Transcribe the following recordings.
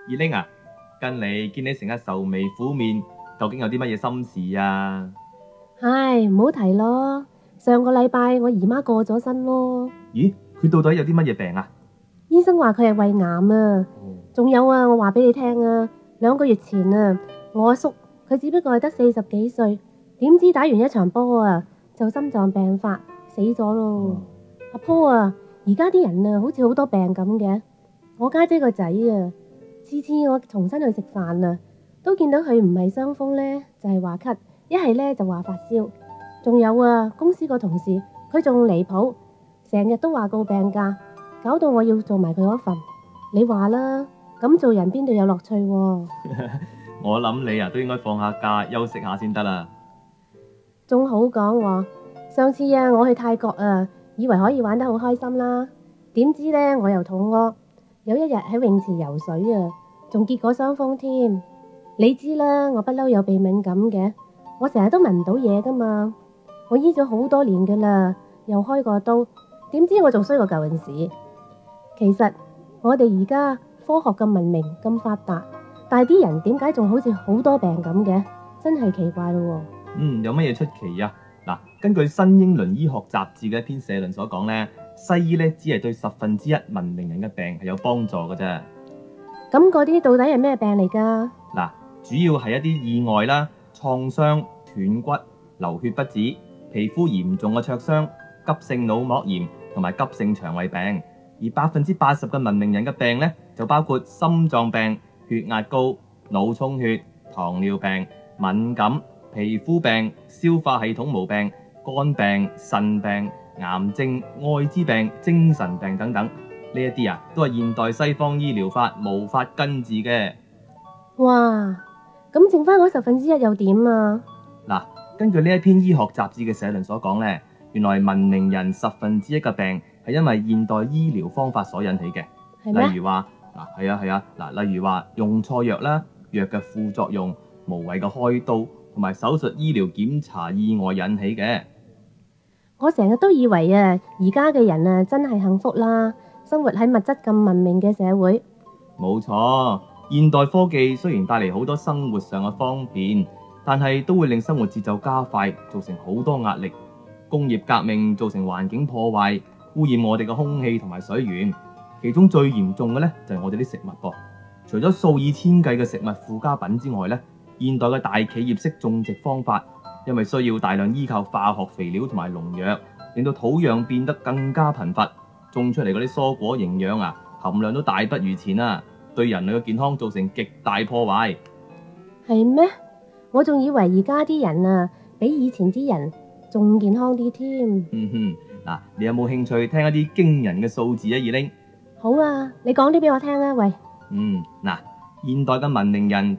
二玲啊，近嚟見你成日愁眉苦面，究竟有啲乜嘢心事啊？ 唉，唔好提咯。上個禮拜我姨媽過咗身咯， 咦，佢到底有啲乜嘢病啊？ 醫生話佢係胃癌啊。仲有啊，我話俾你聽啊，2個月前啊，我阿叔佢只不過係得40幾歲，點知打完一場波啊，就心臟病發死咗咯。阿婆啊，而家啲人啊，好似好多病咁嘅。我家姐個仔啊，次次我重新去食飯啊，都見到佢唔係傷風呢，就係話咳，一係呢就話發燒。仲有啊，公司個同事佢仲離譜，成日都話告病假，搞到我要做埋佢嗰份。你話啦，咁做人邊度有樂趣喎？ 我諗你啊都應該放下假休息下先得啦。 仲好講喎，上次啊我去泰國啊，以為可以玩得好開心啦，點知呢，我又肚屙，有一日喺泳池游水啊，仲結果傷風添。你知啦，我不嬲有鼻敏感嘅，我成日都聞唔到嘢噶嘛。我醫咗好多年噶啦，又開過刀，點知我仲衰過舊陣時。其實我哋而家科學咁文明咁發達，但係啲人點解仲好似好多病咁嘅？真係奇怪咯喎。 有乜嘢出奇啊？嗱，根據《新英倫醫學雜誌》嘅一篇社論所講呢，西醫呢只係對1/10文明人嘅病係有幫助嘅啫。 咁嗰啲到底係咩病嚟㗎？ 嗱，主要係一啲意外啦、創傷、斷骨、流血不止、皮膚嚴重嘅灼傷、急性腦膜炎同埋急性腸胃病。而80%嘅文明人嘅病呢，就包括心臟病、血壓高、腦充血、糖尿病、敏感、皮膚病、消化系統毛病、肝病、腎病、癌症、愛滋病、精神病等等。呢一啲啊，都係現代西方醫療法無法根治嘅。 哇，咁剩翻嗰1/10又點啊？ 嗱，根據呢一篇醫學雜誌嘅社論所講呢，原來文明人1/10嘅病係因為現代醫療方法所引起嘅。 係咩？ 例如話例如話用錯藥啦，藥嘅副作用、無謂嘅開刀同埋手術醫療檢查意外引起嘅。 我成日都以為啊，而家嘅人啊真係幸福啦，生活喺物質咁文明嘅社會。 冇錯，現代科技雖然帶嚟好多生活上嘅方便，但係都會令生活節奏加快，造成好多壓力。工業革命造成環境破壞，污染我哋嘅空氣同埋水源。其中最嚴重嘅呢，就係我哋啲食物噃。除咗數以千計嘅食物附加品之外呢，現代嘅大企業式種植方法，因為需要大量依靠化學肥料同埋農藥，令到土壤變得更加貧乏，種出嚟嗰啲蔬果營養啊含量都大不如前啊，對人類嘅健康造成極大破壞。 係咩？我仲以為而家啲人啊，比以前啲人仲健康啲添。 嗱，你有冇興趣聽一啲驚人嘅數字啊？二玲， 好啊，你講啲俾我聽啊，喂。 嗱，現代嘅文明人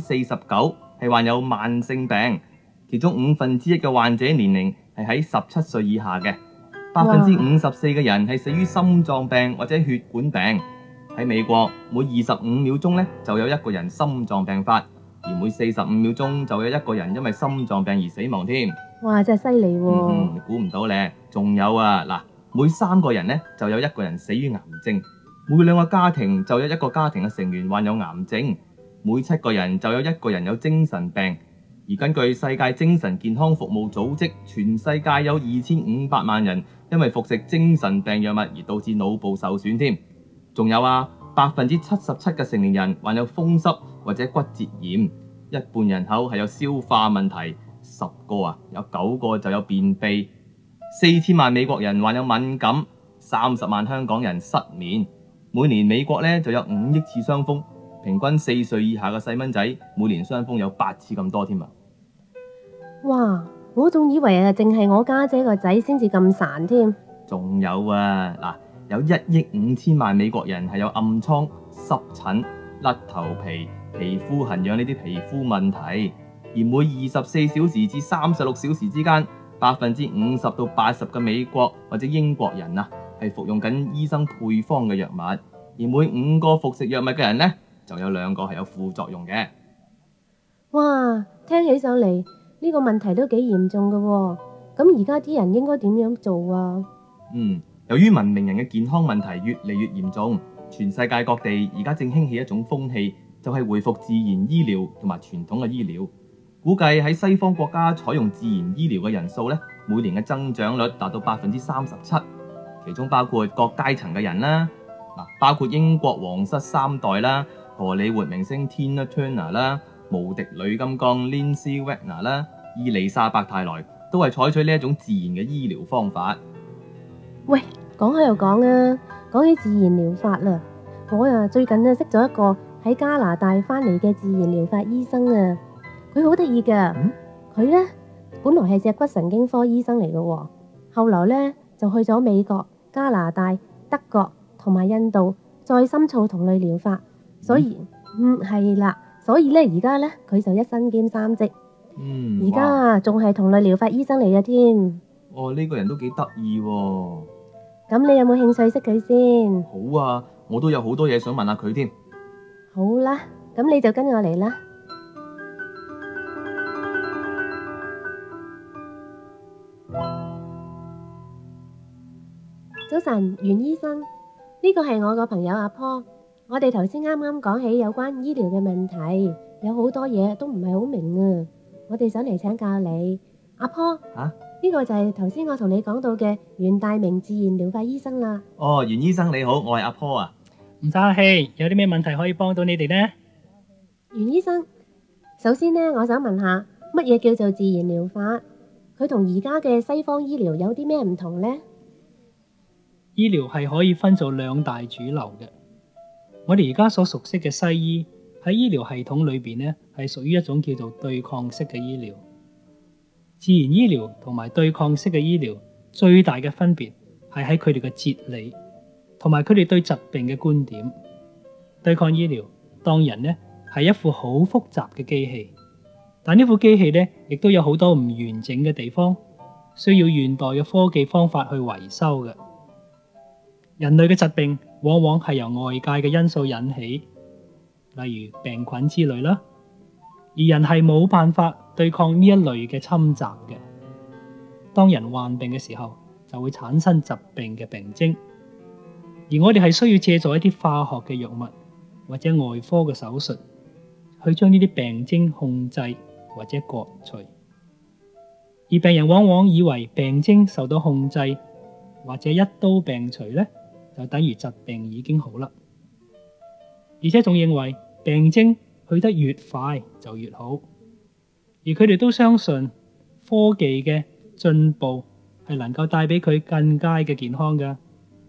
49%係患有慢性病，其中1/5嘅患者年齡係喺17歲以下嘅，54%嘅人係死於心臟病或者血管病。喺美國，每25秒鐘呢就有一個人心臟病發，而每45秒鐘就有一個人因為心臟病而死亡添。 哇，真係犀利喎！ 你估唔到咧，仲有啊，嗱，每3個人呢就有一個人死於癌症，每2個家庭就有一個家庭嘅成員患有癌症，每7個人就有一個人有精神病。而根據世界精神健康服務組織，全世界有2500萬人因為服食精神病藥物而導致腦部受損添。仲有啊，77%嘅成年人患有風濕或者骨折炎，一半人口係有消化問題，10個啊有9個就有便秘，4000萬美國人患有敏感，30萬香港人失眠。每年美國呢就有5億次傷風，平均4歲以下嘅細蚊仔每年傷風有8次咁多添啊！ 哇，我仲以為啊，淨係我家姐個仔先至咁孱添。 仲有啊，嗱，有1億5千萬美國人係有暗瘡、濕疹、甩頭皮、皮膚痕癢呢啲皮膚問題，而每24小時至36小時之間，50%到80%嘅美國或者英國人啊係服用緊醫生配方嘅藥物，而每5個服食藥物嘅人呢，就有2個係有副作用嘅。 哇，聽起上嚟呢個問題都幾嚴重㗎喎。咁而家啲人應該點樣做啊？ 由於文明人嘅健康問題越嚟越嚴重， 全世界各地而家正興起一種風氣，就係回復自然醫療同埋傳統嘅醫療。估計喺西方國家採用自然醫療嘅人數咧，每年嘅增長率達到37%，其中包括各階層嘅人啦，包括英國皇室三代啦、荷里活明星 Tina Turner 啦、無敵女金剛 Lindsay Wagner 啦、伊麗莎白泰萊，都係採取呢一種自然嘅醫療方法。 喂，講開又講啊，講起自然療法啦，我最近識咗一個喺加拿大翻嚟嘅自然療法醫生啊，佢好得意㗎。佢呢本來係脊骨神經科醫生嚟嘅喎，後來呢就去咗美國、加拿大、德國同埋印度，再深造同類療法。所以係啦，所以呢而家呢佢就一身兼三職。而家仲係同類療法醫生嚟嘅添。 哦，呢個人都幾得意喎。 咁你有冇興趣識佢先？ 好啊，我都有好多嘢想問下佢添。 好啦，咁你就跟我嚟啦。早晨，袁醫生，呢個係我個朋友阿坡。我哋頭先啱啱講起有關醫療嘅問題，有好多嘢都唔係好明啊。我哋想嚟請教你，阿坡。呢個就係頭先我同你講到嘅袁大明自然療法醫生啦。 哦，袁醫生你好，我係阿坡啊。 唔使客氣，有啲咩問題可以幫到你哋呢？ 袁醫生，首先呢，我想問下乜嘢叫做自然療法？佢同而家嘅西方醫療有啲咩唔同呢？ 醫療係可以分做兩大主流嘅。我哋而家所熟悉嘅西醫喺醫療系統裏邊呢，係屬於一種叫做對抗式嘅醫療。自然醫療同埋對抗式嘅醫療最大嘅分別係喺佢哋嘅哲理同埋佢哋對疾病嘅觀點。對抗醫療當人呢係一副好複雜嘅機器，但呢副機器呢亦都有好多唔完整嘅地方，需要現代嘅科技方法去維修嘅。人類嘅疾病往往係由外界嘅因素引起，例如病菌之類啦，而人係冇辦法對抗呢一類嘅侵襲嘅。當人患病嘅時候，就會產生疾病嘅病徵，而我哋係需要借助一啲化學嘅藥物或者外科嘅手術，去將呢啲病徵控制或者割除。而病人往往以為病徵受到控制或者一刀病除呢，就等於疾病已經好啦，而且仲認為病徵去得越快就越好，而佢哋都相信科技嘅進步係能夠帶俾佢更佳嘅健康㗎。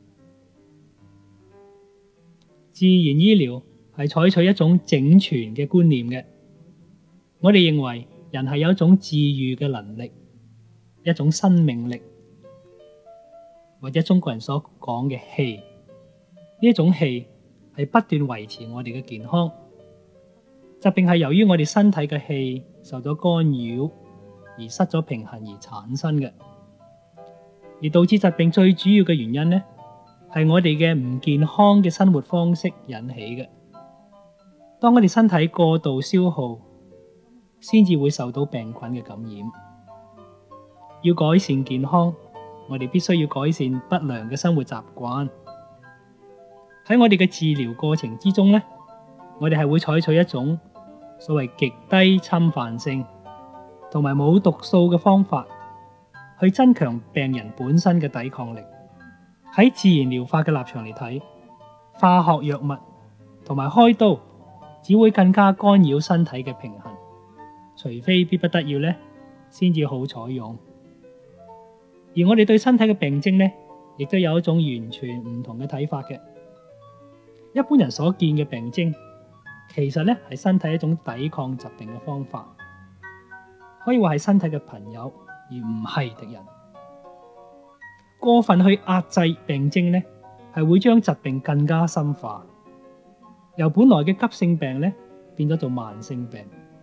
自然醫療係採取一種整全嘅觀念嘅，我哋認為人係有一種治癒嘅能力，一種生命力，或者中國人所講嘅氣，呢一種氣係不斷維持我哋嘅健康。疾病係由於我哋身體嘅氣受咗干擾而失咗平衡而產生嘅，而導致疾病最主要嘅原因呢，係我哋嘅唔健康嘅生活方式引起嘅。當我哋身體過度消耗，先至會受到病菌嘅感染。要改善健康，我哋必須要改善不良嘅生活習慣。喺我哋嘅治療過程之中呢，我哋係會採取一種所謂極低侵犯性同埋冇毒素嘅方法，去增強病人本身嘅抵抗力。喺自然療法嘅立場嚟睇，化學藥物同埋開刀只會更加干擾身體嘅平衡，除非逼不得要呢，先至好採用。而我哋對身體嘅病徵呢，亦都有一種完全唔同嘅睇法嘅。一般人所見嘅病徵，其實呢係身體一種抵抗疾病嘅方法，可以話係身體嘅朋友，而唔係敵人。過分去壓制病徵呢，係會將疾病更加深化，由本來嘅急性病呢，變咗做慢性病。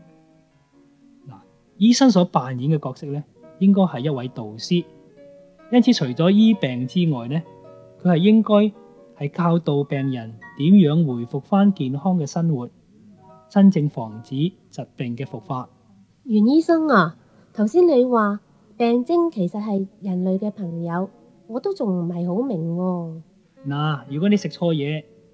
醫生所扮演嘅角色呢，應該係一位導師。因此，除咗醫病之外呢，佢係應該係教導病人點樣回復翻健康嘅生活，真正防止疾病嘅復發。 袁醫生啊，頭先你話病徵其實係人類嘅朋友，我都仲唔係好明喎。 如果你食錯嘢，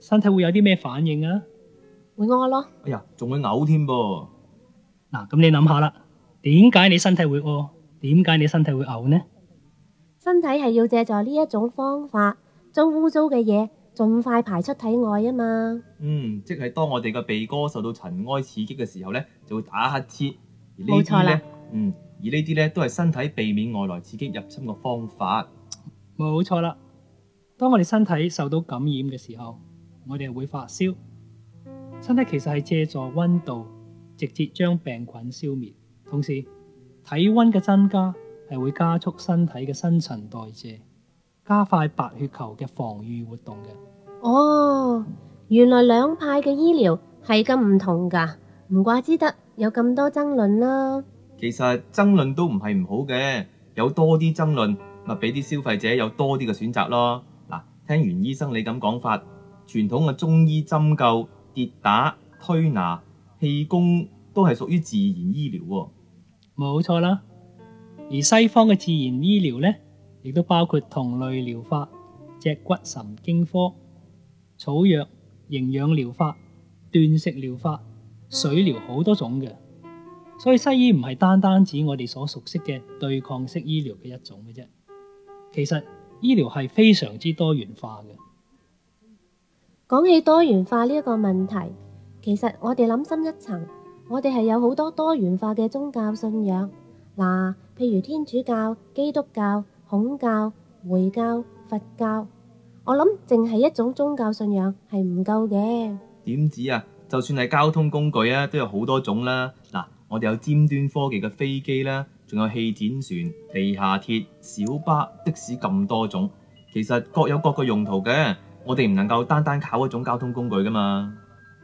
身體會有啲咩反應啊？ 會屙咯。 哎呀，仲會嘔添噃。 嗱，咁你諗下啦，點解你身體會屙？點解你身體會嘔呢？ 身體係要借助呢一種方法，將污糟嘅嘢盡快排出體外啊嘛。 即係當我哋嘅鼻哥受到塵埃刺激嘅時候呢，就會打乞嗤。而呢冇錯啦啲呢，而呢啲呢都係身體避免外來刺激入侵嘅方法。 冇錯啦，當我哋身體受到感染嘅時候，我哋係會發燒。身體其實係借助溫度直接將病菌消滅，同時體溫嘅增加係會加速身體嘅新陳代謝，加快白血球嘅防禦活動嘅。 哦，原來兩派嘅醫療係咁唔同㗎，唔怪之得有咁多爭論啦。 其實爭論都唔係唔好嘅，有多啲爭論，咪俾啲消費者有多啲嘅選擇咯。嗱，聽完醫生你咁講法，傳統嘅中醫針灸、跌打、推拿、氣功都係屬於自然醫療喎。 冇錯啦，而西方嘅自然醫療呢，亦都包括同類療法、脊骨神經科、草藥、營養療法、斷食療法、水療好多種嘅。所以西醫唔係單單指我哋所熟悉嘅對抗式醫療嘅一種嘅啫。其實醫療係非常之多元化嘅。 講起多元化呢一個問題，其實我哋諗深一層，我哋係有好多多元化嘅宗教信仰。嗱，譬如天主教、基督教、孔教、回教、佛教，我諗淨係一種宗教信仰係唔夠嘅。 點止啊？就算係交通工具啊，都有好多種啦。嗱，我哋有尖端科技嘅飛機啦，仲有氣展船、地下鐵、小巴、的士咁多種，其實各有各嘅用途嘅。我哋唔能夠單單靠一種交通工具噶嘛。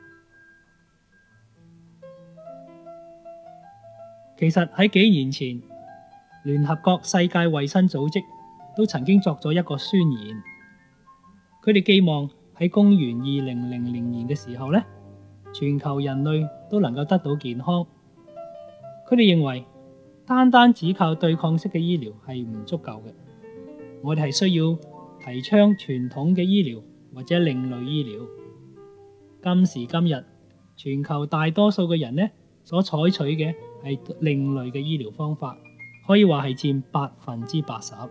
其實喺幾年前，聯合國世界衛生組織都曾經作咗一個宣言，佢哋寄望喺公元2000年嘅時候呢，全球人類都能夠得到健康。佢哋認為單單只靠對抗式嘅醫療係唔足夠嘅，我哋係需要提倡傳統嘅醫療或者另類醫療。今時今日，全球大多數嘅人呢，所採取嘅係另類嘅醫療方法，可以話係佔80%。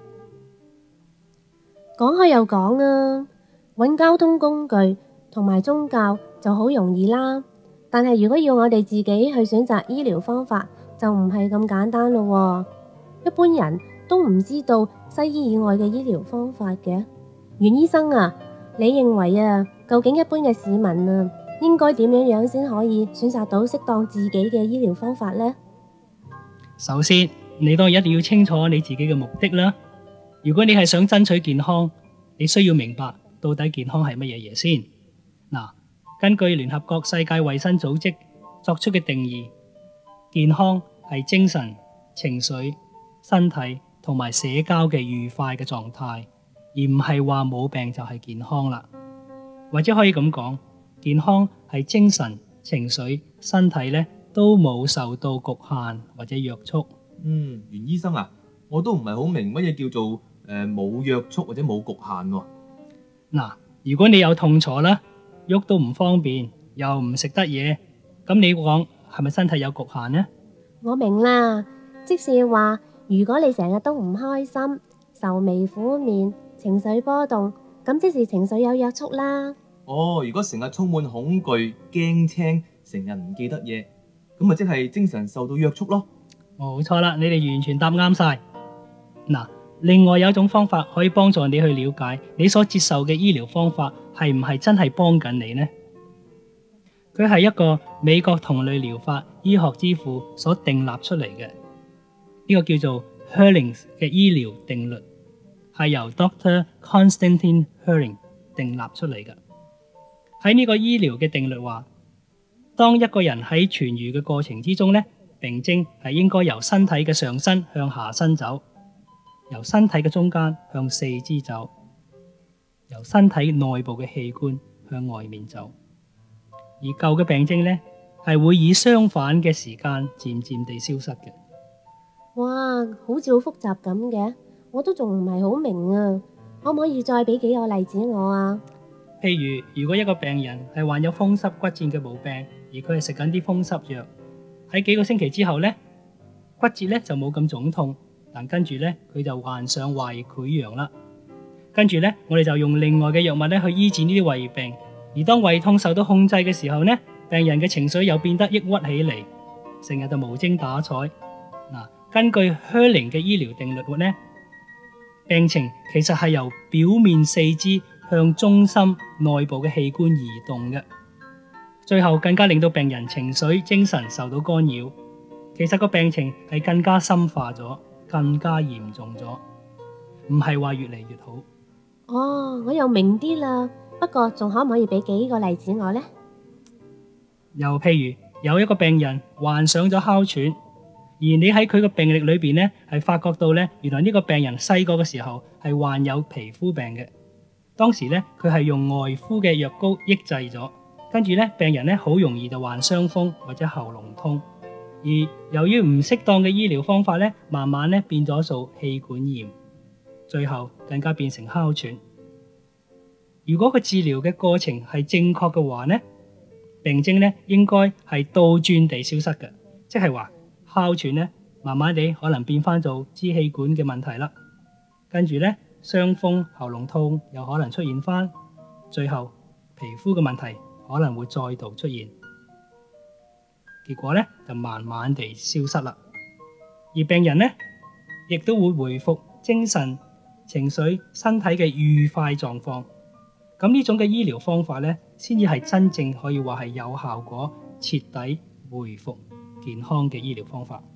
講開又講啊，揾交通工具同埋宗教就好容易啦，但係如果要我哋自己去選擇醫療方法，就唔係咁簡單咯。一般人都唔知道西醫以外嘅醫療方法嘅。袁醫生啊，你認為啊，究竟一般嘅市民啊，應該點樣先可以選擇到適當自己嘅醫療方法呢？ 首先，你當然一定要清楚你自己嘅目的啦。如果你係想爭取健康，你需要明白到底健康係乜嘢嘢先。嗱，根據聯合國世界衛生組織作出嘅定義，健康係精神、情緒、身體同埋社交嘅愉快嘅狀態，而唔係話冇病就係健康啦。或者可以咁講，健康係精神、情緒、身體咧都冇受到局限或者約束。 袁醫生啊，我都唔係好明乜嘢叫做冇約束或者冇局限喎。 嗱，如果你有痛楚啦，喐都唔方便，又唔食得嘢，咁你講係咪身體有局限呢？ 我明啦，即是話如果你成日都唔開心、愁眉苦面、情緒波動，咁即是情緒有約束啦。 哦，如果成日充滿恐懼、驚青，成日唔記得嘢，咁咪即係精神受到約束咯。 冇錯啦，你哋完全答啱晒。嗱，另外有一種方法可以幫助你去了解你所接受嘅醫療方法係唔係真係幫緊你呢？佢係一個美國同類療法醫學之父所訂立出嚟嘅，呢個叫做 Herling 嘅醫療定律，係由 Dr. Constantine Herling 訂立出嚟嘅。喺呢個醫療嘅定律話，當一個人喺痊癒嘅過程之中呢，病徵係應該由身體嘅上身向下身走，由身體嘅中間向四肢走，由身體內部嘅器官向外面走。而舊嘅病徵呢，係會以相反嘅時間漸漸地消失嘅。 哇，好似好複雜咁嘅，我都仲唔係好明啊，可唔可以再俾幾個例子我啊？ 譬如如果一個病人係患有風濕骨折嘅毛病，而佢係食緊啲風濕藥，喺幾個星期之後呢，骨折呢就冇咁腫痛，但跟住呢，佢就患上胃潰瘍啦。跟住呢，我哋就用另外嘅藥物呢去醫治呢啲胃病。而當胃痛受到控制嘅時候呢，病人嘅情緒又變得抑鬱起嚟，成日就無精打采。根據靴靈嘅醫療定律呢，病情其實係由表面四肢向中心內部嘅器官移動嘅，最後更加令到病人情緒精神受到干擾。其實個病情係更加深化咗，更加嚴重咗，唔係話越嚟越好。 哦，我又明啲啦。不過仲可唔可以俾幾個例子我呢？ 又譬如有一個病人患上咗哮喘，而你喺佢個病歷裏邊呢，係發覺到呢，原來呢個病人細個嘅時候係患有皮膚病嘅。當時呢，佢係用外敷嘅藥膏抑制咗，跟住呢，病人呢好容易就患傷風或者喉嚨痛。而由於唔適當嘅醫療方法呢，慢慢呢變咗做氣管炎，最後更加變成哮喘。如果個治療嘅過程係正確嘅話呢，病徵呢應該係倒轉地消失嘅，即係話哮喘呢慢慢地可能變翻做支氣管嘅問題啦，跟住呢，傷風、喉嚨痛又可能出現翻，最後皮膚嘅問題可能會再度出現，結果呢就慢慢地消失啦。而病人呢亦都會恢復精神、情緒、身體嘅愉快狀況。咁呢種嘅醫療方法呢，先至係真正可以話係有效果、徹底恢復健康嘅醫療方法。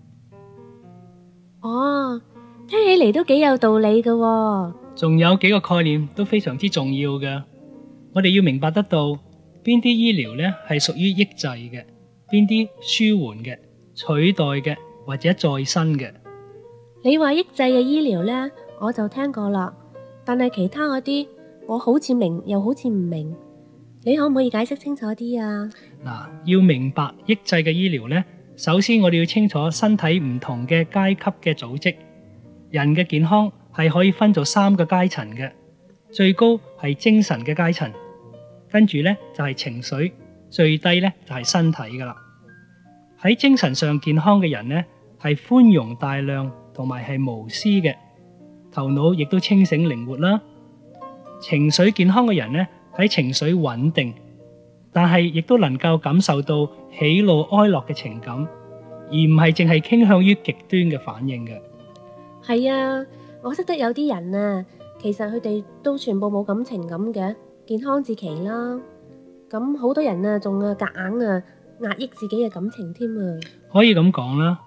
哦，聽起嚟都幾有道理㗎喎。 仲有幾個概念都非常之重要嘅，我哋要明白得到邊啲醫療呢係屬於抑制嘅，邊啲舒緩嘅、取代嘅或者再生嘅。 你話抑制嘅醫療呢，我就聽過啦，但係其他嗰啲我好似明又好似唔明，你可唔可以解釋清楚啲啊？ 要明白抑制嘅醫療呢，首先我哋要清楚身體唔同嘅階級嘅組織。人嘅健康係可以分做3個階層嘅，最高係精神嘅階層，跟住呢就係情緒，最低呢就係身體噶啦。喺精神上健康嘅人呢，係寬容大量同埋係無私嘅，頭腦亦都清醒靈活啦。情緒健康嘅人呢，喺情緒穩定，但係亦都能夠感受到喜怒哀樂嘅情感，而唔係淨係傾向於極端嘅反應嘅。 係啊，我識得有啲人啊，其實佢哋都全部冇感情咁嘅，健康至奇啦。咁好多人啊，仲夾硬壓抑自己嘅感情添啊。 可以咁講啦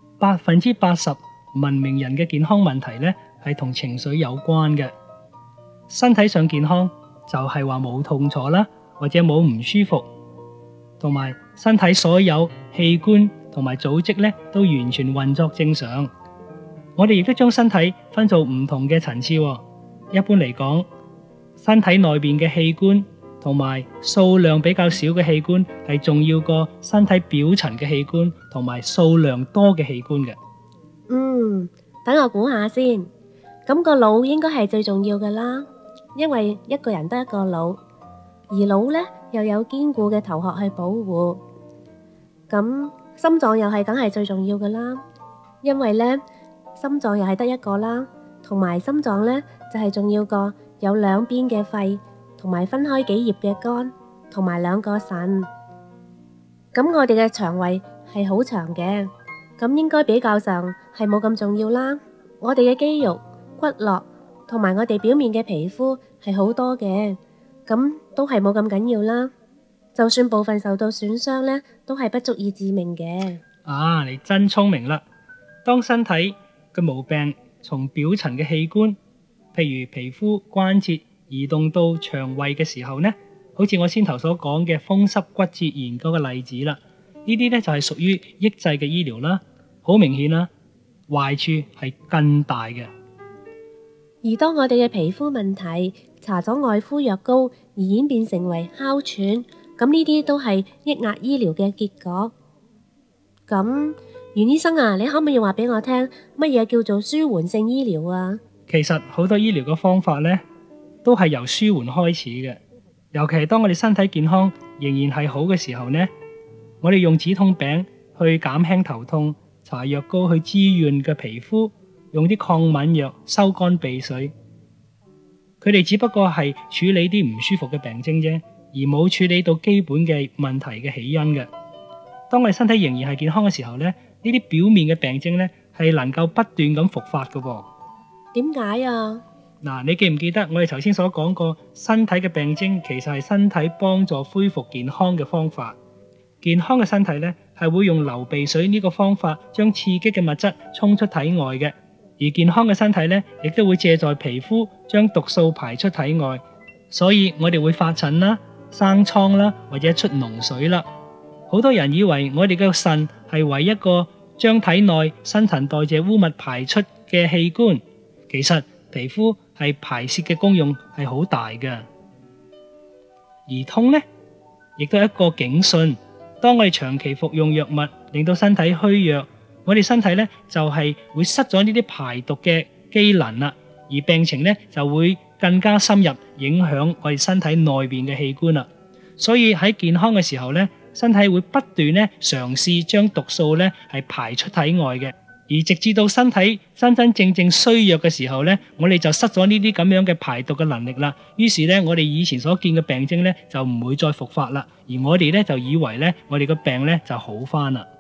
，80%文明人嘅健康問題呢，係同情緒有關嘅。身體上健康就係話冇痛楚啦，或者冇唔舒服，同埋身體所有器官同埋組織呢都完全運作正常。我哋亦都將身體分做唔同嘅層次。一般嚟講，身體內邊嘅器官同埋數量比較少嘅器官係重要過身體表層嘅器官同埋數量多嘅器官嘅。 等我估下先。咁個腦應該係最重要㗎啦，因為一個人得一個腦，而腦呢又有堅固嘅頭殼去保護。咁心臟又係梗係最重要㗎啦，因為呢心臟又係得一個啦，同埋心臟呢就係重要過有2邊嘅肺，同埋分開幾葉嘅肝，同埋2個腎。咁我哋嘅腸胃係好長嘅，咁應該比較上係冇咁重要啦。我哋嘅肌肉、骨骼同埋我哋表面嘅皮膚係好多嘅，咁都係冇咁緊要啦。就算部分受到損傷呢，都係不足以致命嘅。 你真聰明啦！當身體嘅毛病從表層嘅器官，譬如皮膚、關節移動到腸胃嘅時候呢，好似我先頭所講嘅風濕骨折炎嗰個例子啦，呢啲呢就係屬於抑制嘅醫療啦。好明顯啦，壞處係更大嘅。 而當我哋嘅皮膚問題搽咗外敷藥膏而演變成為哮喘，咁呢啲都係抑壓醫療嘅結果。咁袁醫生啊，你可唔可以話俾我聽乜嘢叫做舒緩性醫療啊？ 其實好多醫療嘅方法呢，都係由舒緩開始嘅。 尤其係當我哋身體健康仍然係好嘅時候呢，我哋用止痛餅去減輕頭痛，搽藥膏去滋潤嘅皮膚，用啲抗敏藥收乾鼻水。佢哋只不過係處理啲唔舒服嘅病徵啫，而冇處理到基本嘅問題嘅起因嘅。當我哋身體仍然係健康嘅時候呢，呢啲表面嘅病徵呢係能夠不斷咁復發嘅噃。 點解啊？ 嗱，你記唔記得我哋頭先所講過，身體嘅病徵其實係身體幫助恢復健康嘅方法。健康嘅身體呢係會用流鼻水呢個方法將刺激嘅物質衝出體外嘅，而健康嘅身體呢亦都會借助皮膚將毒素排出體外，所以我哋會發疹啦、生瘡啦或者出膿水啦。好多人以為我哋嘅腎係唯一一個將體內新陳代謝污物排出嘅器官，其實皮膚係排泄嘅功用係好大嘅。而痛呢，亦都係一個警訊。當我哋長期服用藥物，令到身體虛弱，我哋身體呢就係會失咗呢啲排毒嘅機能啦，而病情呢就會更加深入影響我哋身體內邊嘅器官啦。所以喺健康嘅時候呢，身體會不斷呢嘗試將毒素呢係排出體外嘅，而直至到身體真真正正衰弱嘅時候呢，我哋就失咗呢啲咁樣嘅排毒嘅能力啦。於是呢，我哋以前所見嘅病徵呢就唔會再復發啦，而我哋呢就以為呢我哋個病呢就好返啦。